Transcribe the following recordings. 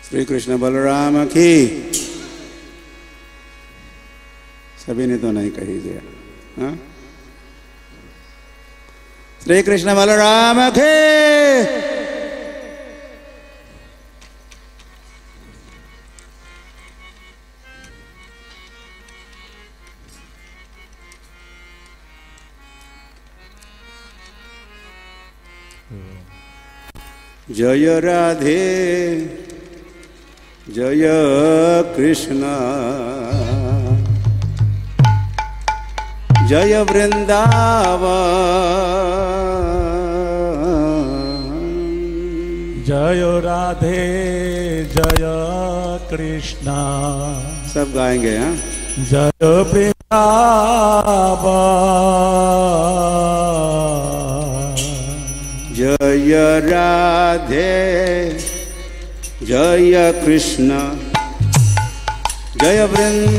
श्री कृष्ण बलराम की। सभी ने तो नहीं कही दिया। हाँ? श्री कृष्ण बलराम की। जय राधे जय कृष्ण जय वृंदावन। जय राधे जय कृष्ण। सब गाएंगे। हाँ, जय वृंदावन। जय राधे जय कृष्ण जय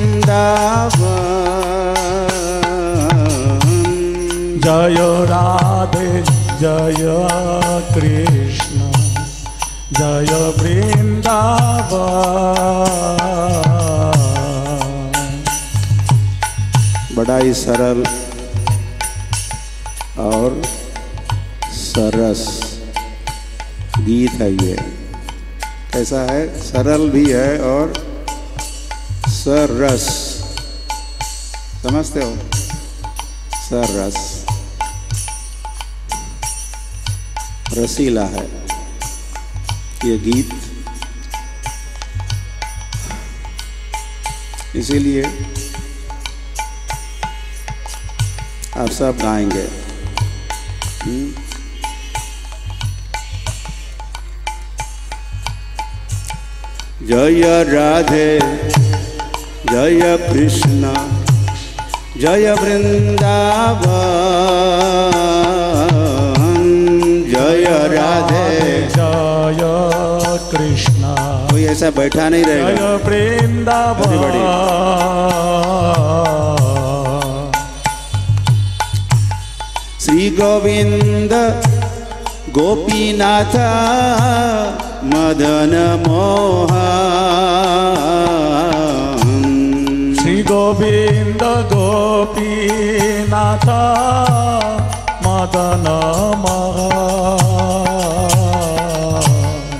वृंदावन। जय राधे जय कृष्ण जय वृंदावन। बड़ा ही सरल और सरस गीत है ये। कैसा है? सरल भी है और सरस। समझते हो? सरस रसीला है ये गीत, इसीलिए आप सब गाएंगे। जय राधे जय कृष्ण जय वृंदावन। जय राधे जय कृष्ण। कोई ऐसा बैठा नहीं रहेगा। जय वृंदावन। श्री गोविंद गोपीनाथ मदन मोहन। श्री गोविंद गोपीनाथ मदन मोहन।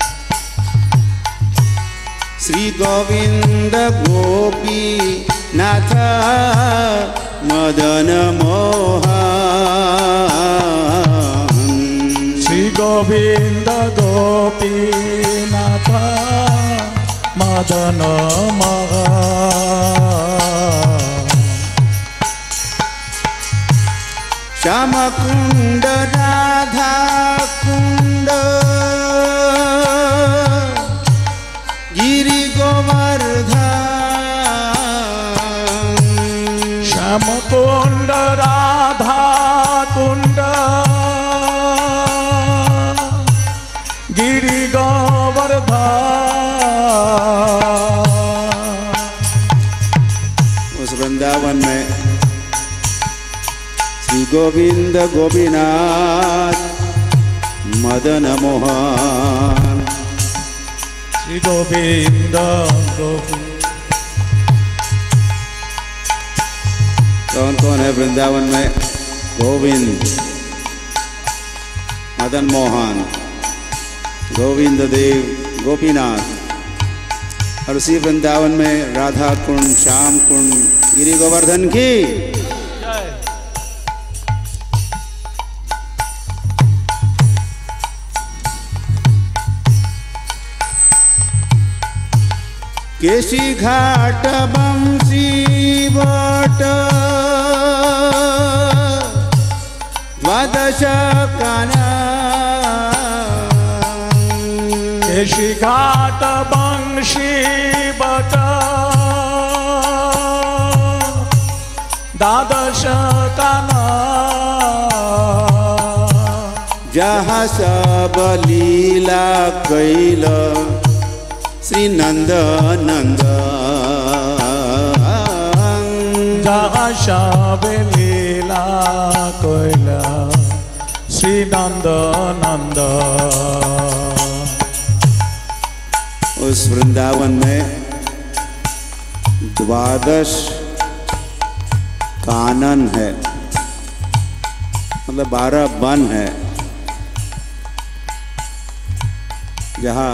श्री गोविंद गोपीनाथ मदन मोहन। श्री गोविंद गोपीनाथ मदन मोहन। श्याम कुंड राधा कुंड गिरि गोवर्धन। श्याम कुंड राधा कुंड गिरि गोवर्धन। उस वृंदावन में श्री गोविंद गोपीनाथ मदन मोहन। श्री गोविंद गोविंद। कौन कौन है वृंदावन में? गोविंद मदन मोहन गोविंद देव गोपीनाथ। और उसी वृंदावन में राधा कुंड श्याम कुंड गिरि गोवर्धन की। केशी घाट बंसी बट द्वादश काना। केशी घाट बंशी बट द्वादश काना। जहाँ सब लीला कैल श्री नंद नंद। जहाँ सब लीला कैला श्री नंद नंद। उस वृंदावन में 12 कानन है, मतलब 12 वन है, जहाँ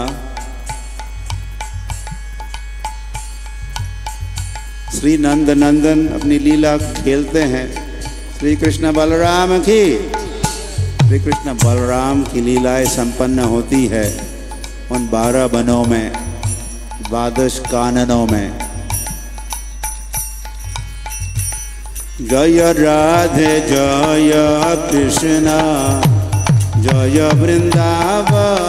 श्री नंद नंदन अपनी लीला खेलते हैं। श्री कृष्ण बलराम की, श्री कृष्ण बलराम की लीलाएं संपन्न होती है उन 12 वनों में, 12 काननों में। जय राधे जय कृष्ण जय वृंदावन,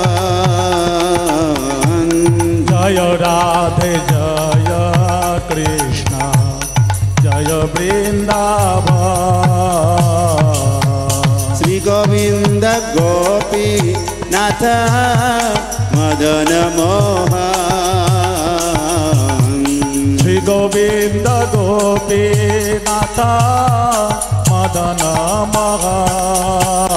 जय राधे जय कृष्ण जय वृंदावन। श्री गोविंद गोपी नाथ मदन मोहन, श्री गोविंद गोपी नाथ मदन मोहन।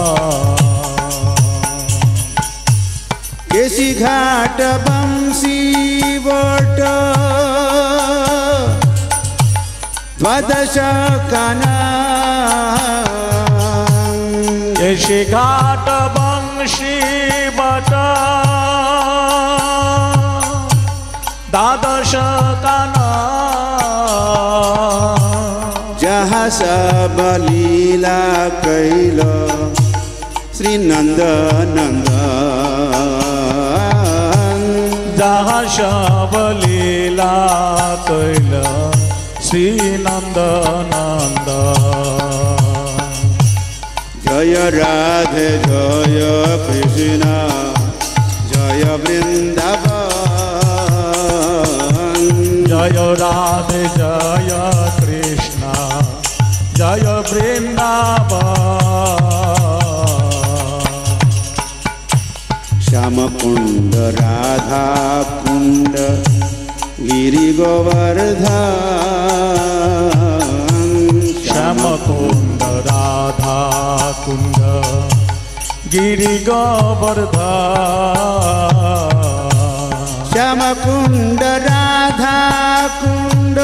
केशी घाट बंसी what 12 Kanan, Keshi Ghat Banshi but 12 कानन, जहाँ सब लीला कैल श्री नंद नंदन, जहाँ सब लीला कैल श्री नंद नंदन। जय राधे जय कृष्ण जय वृंदावन, जय राधे जय कृष्ण जय वृंदावन। श्याम कुंड राधा कुंड गिरि गोवर्धन, श्याम कुंड राधा कुंड गिरि गोवर्धन, श्याम कुंड राधा कुंड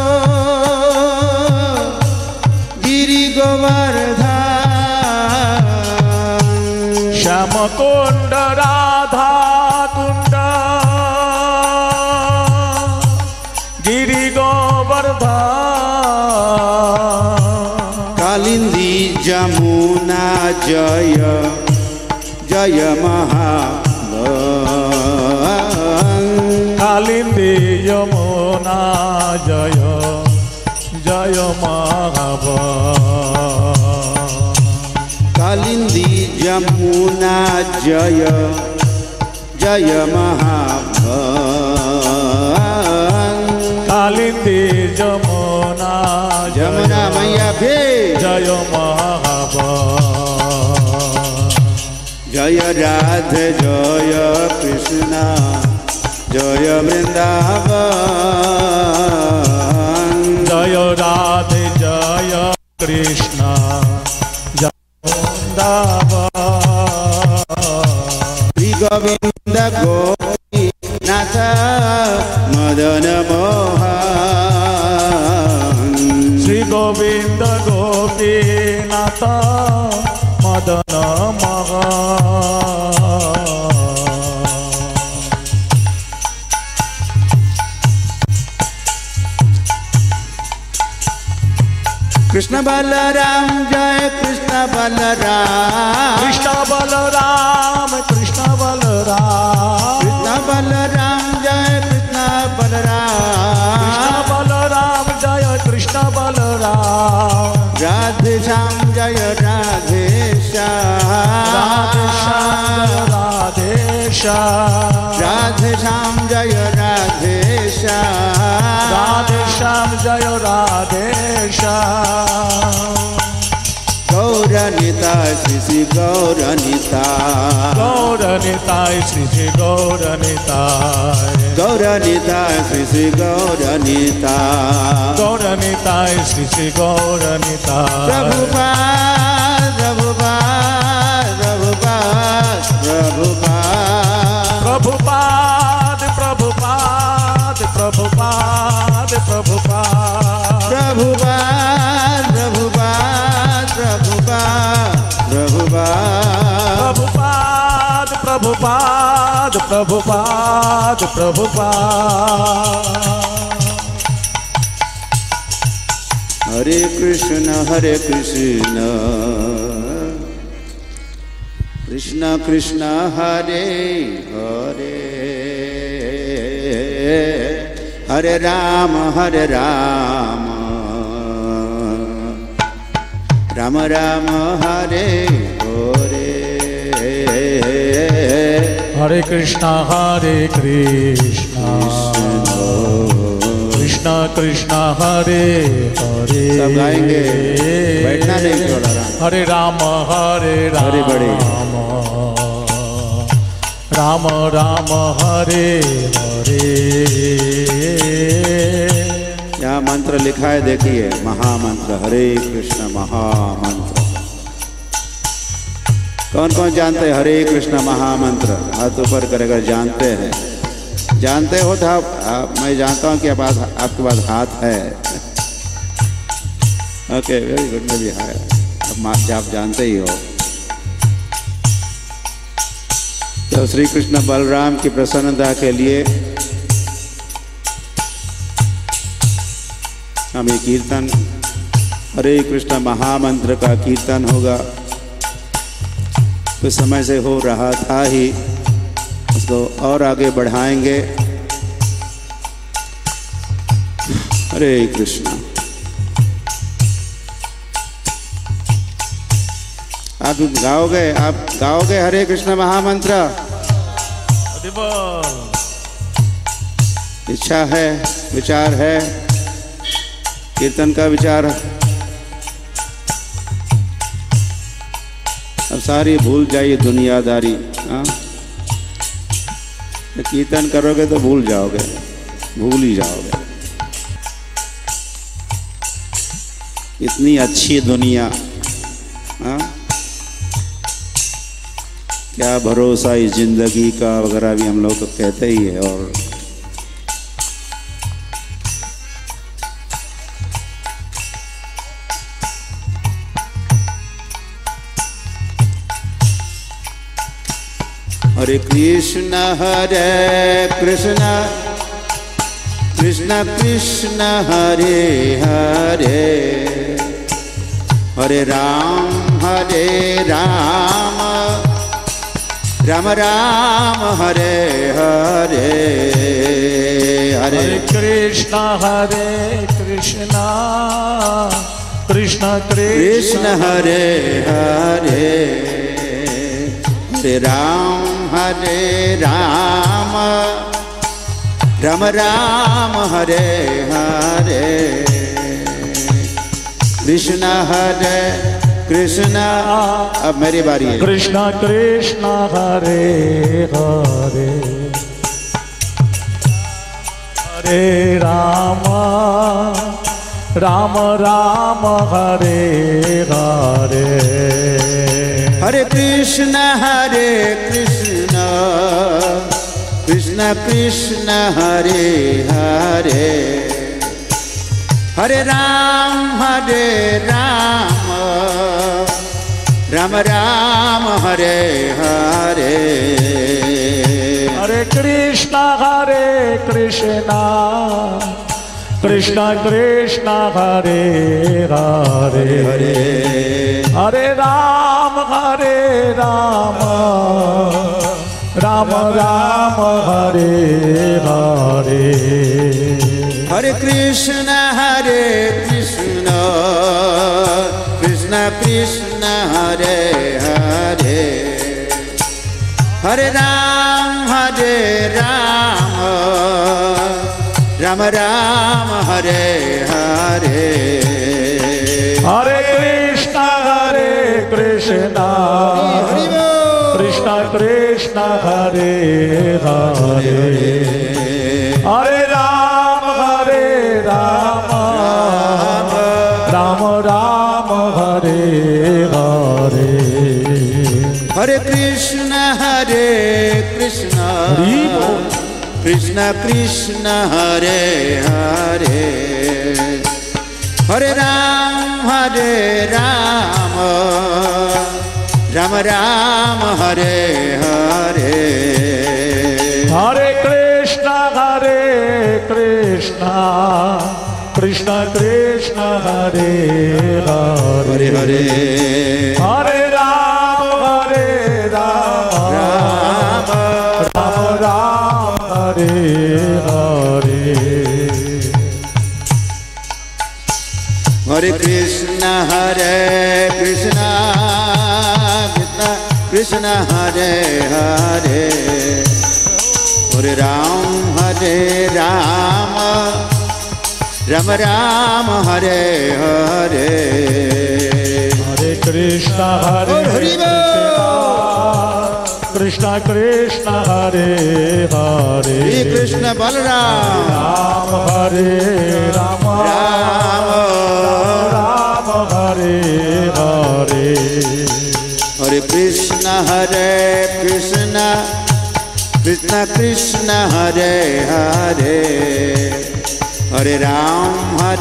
गिरि गोवर्धन, श्याम कुंड राधा कुंड गिरि गोवर्धन। कालिंदी जमुना जय जय महावन, कालिंदी यमुना जय जय महावन, कालिंदी जमुना जय जय महावन, कालिंदी जमुना जमुना मैया भी जय महावन। जय राधे जय कृष्ण जय वृंदावन, जय राधे जय कृष्ण जय वृंदावन। श्री गोविंद गोपी नाथ मदन मोहन, श्री गोविंद गोपी नाथ मदन मोहन। कृष्ण बलराम जय कृष्ण बलराम, कृष्ण बलराम कृष्ण बलराम, कृष्ण बलराम जय कृष्ण बलराम, कृष्ण बलराम जय कृष्ण बलराम, राधे श्याम जय राधे श्याम, राधे श्याम राधे श्याम, राधे श्याम जय राधे श्याम, राधे श्याम जय राधे श्याम। गौरनिता श्री श्री गौरनिता, गौरनिताय श्री श्री गौरनिताय, गौरनिता श्री श्री गौरनिता, गौरनिताय श्री श्री गौरनिताय। प्रभुपाद प्रभुपाद प्रभुपाद प्रभुपाद प्रभुपाद प्रभुपाद प्रभुपाद प्रभुपाद प्रभुपाद प्रभुपाद प्रभुपाद प्रभुपाद प्रभुपाद हरे कृष्ण कृष्ण कृष्ण हरे हरे हरे राम राम राम हरे हरे हरे कृष्णा कृष्णा कृष्णा हरे हरे सब गाएंगे, बैठना नहीं थोड़ा। हरे राम हरे बड़े राम राम हरे हरे। यहाँ मंत्र लिखा है, देखिए, महामंत्र हरे कृष्ण महामंत्र। कौन कौन जानते हैं हरे कृष्ण महामंत्र? हाथ ऊपर कर अगर जानते हैं। जानते हो तो मैं जानता हूँ कि आपके पास हाथ है। ओके, वेरी गुड, में भी है। अब आप जानते ही हो। तो श्री कृष्ण बलराम की प्रसन्नता के लिए हम ये कीर्तन हरे कृष्ण महामंत्र का कीर्तन होगा। कुछ समय से हो रहा था ही, उसको और आगे बढ़ाएंगे। हरे कृष्ण। आप गाओगे हरे कृष्ण महामंत्र? इच्छा है, विचार है, कीर्तन का विचार। अब सारी भूल जाइए दुनियादारी। हाँ, कीर्तन करोगे तो भूल जाओगे, भूल ही जाओगे। इतनी अच्छी दुनिया, हाँ, क्या भरोसा इस जिंदगी का वगैरह भी हम लोग तो कहते ही है। और हरे कृष्ण कृष्ण कृष्ण हरे हरे हरे राम राम राम हरे हरे हरे कृष्ण कृष्ण कृष्ण हरे हरे हरे राम राम राम हरे हरे कृष्ण कृष्ण। अब मेरी बारी है। कृष्ण कृष्ण हरे हरे हरे राम राम राम हरे हरे हरे कृष्ण कृष्ण कृष्ण हरे हरे हरे राम राम राम हरे हरे हरे कृष्ण कृष्ण कृष्ण हरे हरे हरे राम राम राम हरे हरे हरे कृष्ण कृष्ण कृष्ण हरे हरे हरे राम राम राम हरे हरे हरे कृष्ण कृष्ण कृष्ण हरे हरे हरे राम राम राम हरे हरे हरे कृष्ण कृष्ण कृष्ण हरे हरे हरे राम राम राम हरे हरे हरे कृष्ण कृष्ण कृष्ण हरे हरे हरे हरे राम राम राम हरे हरे हरे कृष्ण कृष्ण कृष्ण हरे हरे हरे राम राम राम हरे हरे हरे कृष्ण कृष्ण कृष्ण हरे हरे कृष्ण बलराम राम हरे राम राम हरे हरे हरे कृष्ण कृष्ण कृष्ण कृष्ण हरे हरे हरे राम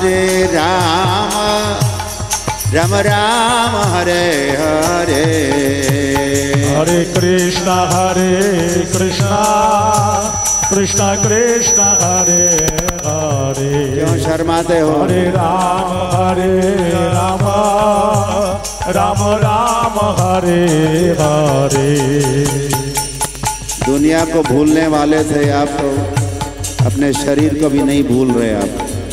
राम राम हरे हरे हरे कृष्ण कृष्ण कृष्ण हरे हरे क्यों शर्माते हो? हरे राम राम राम हरे हरे दुनिया को भूलने वाले थे आप तो अपने शरीर को भी नहीं भूल रहे आप।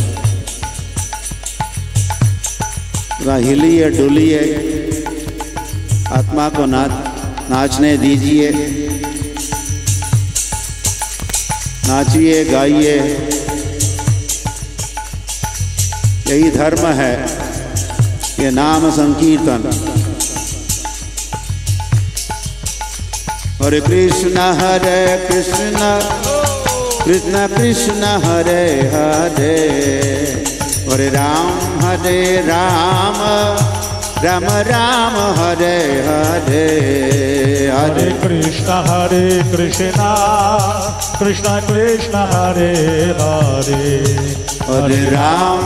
हिलिए डुलिए, आत्मा को नाचने दीजिए, नाचिए गाइए, यही धर्म है, ये नाम संकीर्तन। हरे कृष्ण कृष्ण कृष्ण हरे हरे हरे राम राम राम हरे हरे हरे कृष्ण कृष्ण कृष्ण हरे हरे हरे राम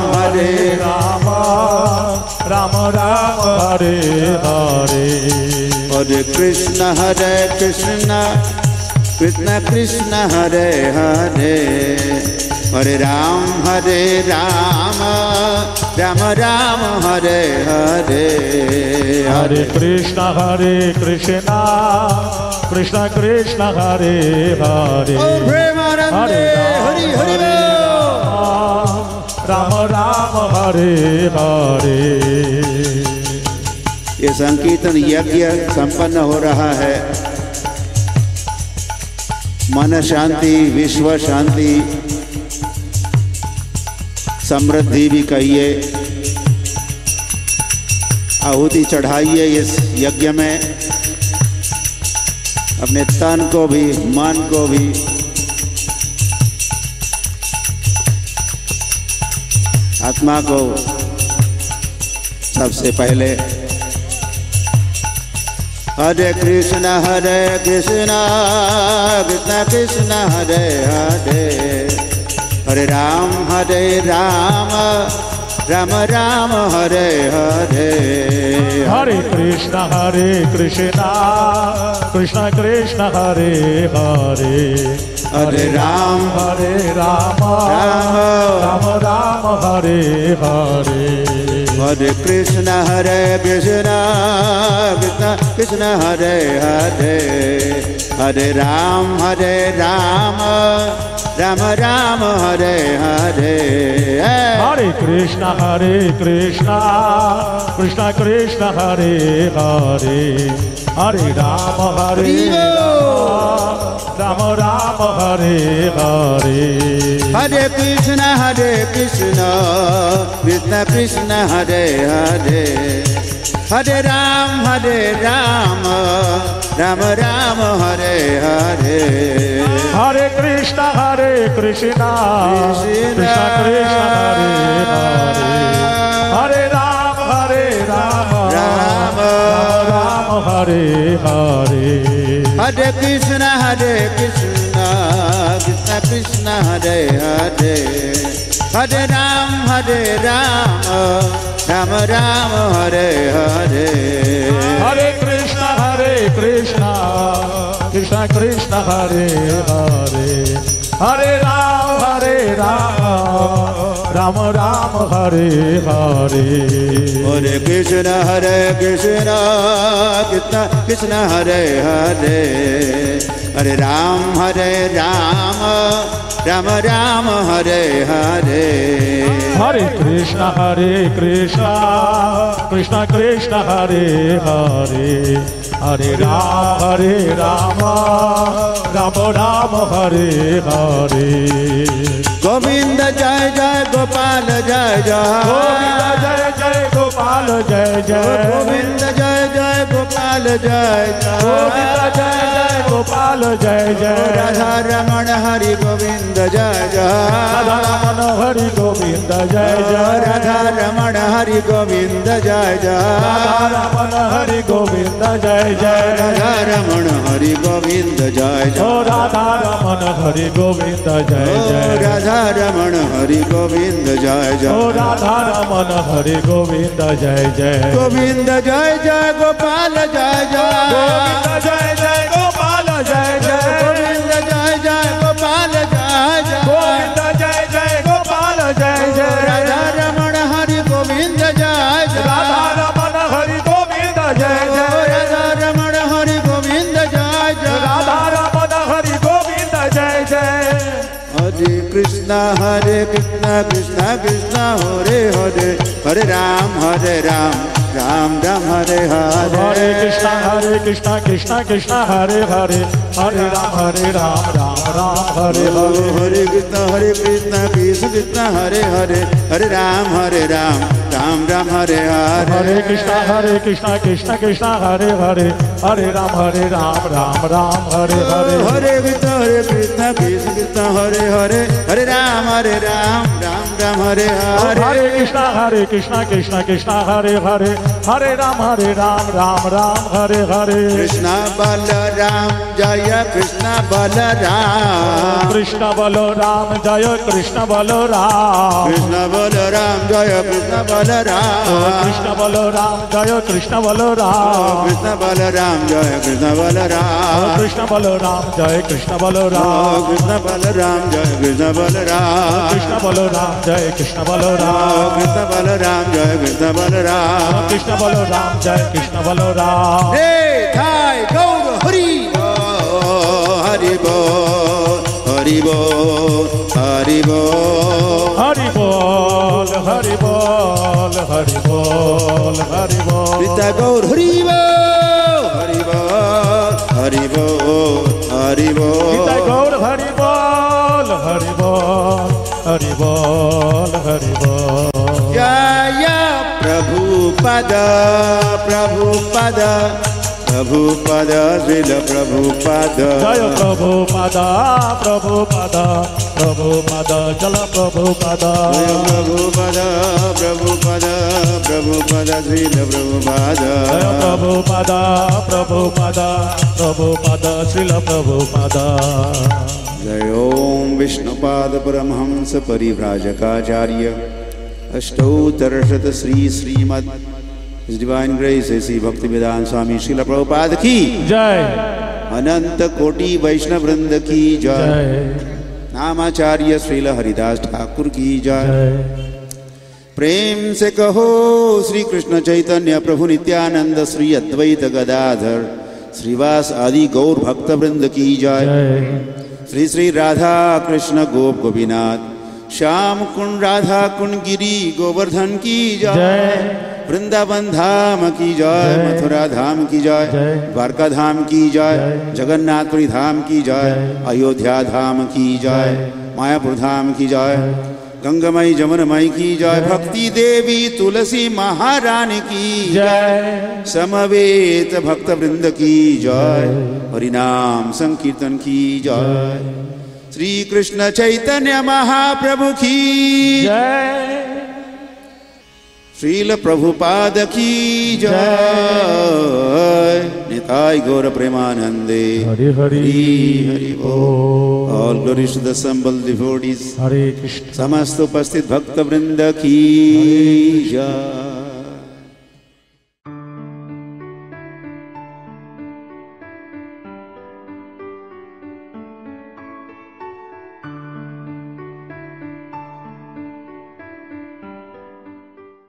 राम राम हरे हरे हरे कृष्ण कृष्ण कृष्ण हरे हरे हरे राम राम राम हरे हरे हरे कृष्ण कृष्ण कृष्ण हरे हरे हरे हरे राम राम हरे हरे। ये संकीर्तन यज्ञ संपन्न हो रहा है। मन शांति, विश्व शांति, समृद्धि भी कहिए। आहुति चढ़ाइए इस यज्ञ में, अपने तन को भी मन को भी। आत्मा को सबसे पहले। हरे कृष्ण कृष्ण कृष्ण हरे हरे हरे राम राम राम हरे हरे हरे कृष्ण कृष्ण कृष्ण हरे हरे हरे राम राम राम हरे हरे हरे कृष्ण कृष्ण कृष्ण हरे हरे हरे राम राम राम हरे हरे हरे कृष्ण कृष्ण कृष्ण हरे हरे हरे राम राम हरे हरे हरे कृष्ण कृष्ण कृष्ण हरे हरे हरे राम राम राम हरे हरे हरे कृष्ण कृष्ण कृष्ण हरे हरे हरे राम राम हरे हरे हरे कृष्ण कृष्ण कृष्ण हरे राम राम राम हरे हरे हरे कृष्ण कृष्ण कृष्ण हरे हरे हरे राम राम राम हरे हरे हरे कृष्ण कृष्ण कृष्ण हरे हरे हरे राम राम राम हरे हरे हरे कृष्ण कृष्ण कृष्ण हरे हरे हरे राम राम राम हरे हरे गोविंद जय जय गोपाल जय जय गोविंद जय जय गोपाल जय जय गोविंद जय जय गोपाल जय जय गोविंद जय जय गोपाल जय जय राधा रमण हरि गोविंद जय जय राधा रमण हरि गोविंद जय जय राधा रमण हरि गोविंद जय जय राधा रमण हरि गोविंद जय जय राधा रमण हरि गोविंद जय जय राधा रमण हरि गोविंद जय जय राधा रमण हरि गोविंद जय जय राधा रमण हरि गोविंद जय जय गोविंद जय जय गोपाल जय जय गोविंद जय जय गोपाल जय जय गोविंद जय जय गोपाल जय जय गोविंद जय जय गोपाल जय जय राधा रमण हरि गोविंद जय जय राधा रमण हरि गोविंद जय जय राधा रमण हरि गोविंद जय जय राधा रमण हरि गोविंद जय जय हरे कृष्णा कृष्ण कृष्ण हरे हरे हरे राम राम राम हरे हरे हरे कृष्ण कृष्ण कृष्ण हरे हरे हरे राम राम राम हरे हरे हरे कृष्ण कृष्ण कृष्ण हरे हरे हरे राम राम राम हरे हरे हरे कृष्ण कृष्ण कृष्ण हरे हरे हरे राम राम राम हरे हरे हरे कृष्ण कृष्ण हरे हरे हरे राम राम हरे हरे हरे कृष्ण कृष्ण हरे हरे हरे राम राम हरे हरे कृष्ण बलराम जय कृष्ण बलराम कृष्ण बलराम जय कृष्ण बलराम कृष्ण बलराम जय कृष्ण बलराम कृष्ण बलराम जय कृष्ण बलराम कृष्ण बलराम जय कृष्ण बलराम कृष्ण बलराम जय कृष्ण बलराम कृष्ण बलराम जय कृष्ण बलराम कृष्ण बलराम जय कृष्ण बलराम कृष्ण बलराम जय कृष्ण बलराम कृष्ण बलराम जय कृष्ण बलराम हे थाय गौर हरि हरि बोल हरि बोल हरि बोल हरि बोल हरि बोल हरि बोल हरि बोल पिता गौर हरि बोल हरि बोल हरि बोल हरि बोल पिता गौर हरि बोल हरि बोल हरि बोल हरि बोल जय प्रभुपद प्रभुपद प्रभुपद श्रील प्रभुपद जय प्रभुपद प्रभुपद प्रभुपद चल प्रभुपद जय प्रभुपद प्रभुपद प्रभुपद श्रील प्रभुपद जय प्रभुपद प्रभुपद प्रभुपद श्रील प्रभुपद जय ओम विष्णुपाद परमहंस परिव्राजकाचार्य अष्टोत्तरशत श्रीमद डिवाइन ग्रेस ऐसी भक्ति वेदांत स्वामी श्रील प्रभुपाद की जय अनंत कोटि वैष्णव वृंद की जय नामाचार्य श्रील हरिदास ठाकुर की जय प्रेम से कहो श्री कृष्ण चैतन्य प्रभु नित्यानंद श्री अद्वैत गदाधर श्रीवास आदि गौर भक्त वृंद की जय श्री श्री राधा कृष्ण गोप गोपीनाथ श्याम कुंड राधा कुंड गिरी गोवर्धन की जय वृंदावन धाम की जय मथुरा धाम की जय द्वारका धाम की जय जगन्नाथपुरी धाम की जय अयोध्या धाम की जय मायापुर धाम की जय गंगामयी जमुनामयी की जय भक्ति देवी तुलसी महारानी की जय समवेत भक्त वृंद की जय हरिनाम संकीर्तन की जय श्री कृष्ण चैतन्य महाप्रभु की जय श्रील प्रभुपाद की जय निताय गौर प्रेमानंदे हरि हरि हरि बोल All glories to the assembled devotees. Hare Krishna. समस्त उपस्थित भक्त वृंद की जय।